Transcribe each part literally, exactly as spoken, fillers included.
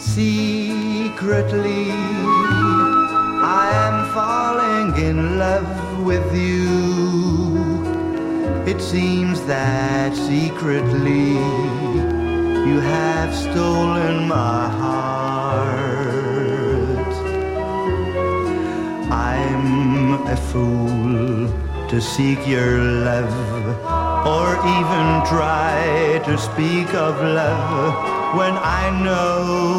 Secretly, I am falling in love with you. It seems that secretly you have stolen my heart. I'm a fool to seek your love, or even try to speak of love, when I know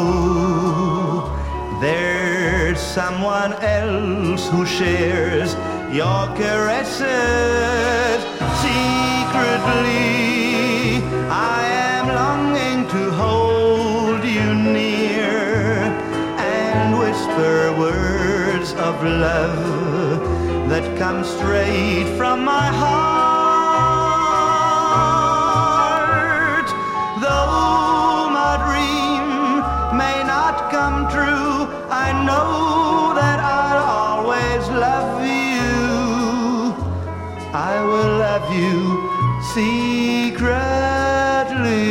there's someone else who shares your caresses. Secretly, I am longing to hold you near and whisper words of love that come straight from my heart. Though my dream may not come true, I know that I'll always love you. I will love you secretly.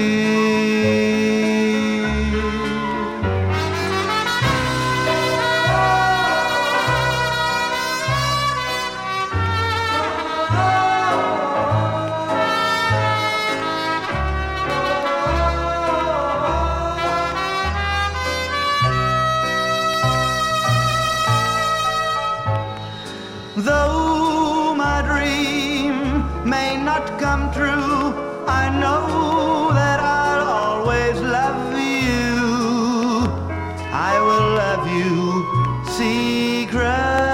Though my dream may not come true, I know that I'll always love you. I will love you secretly.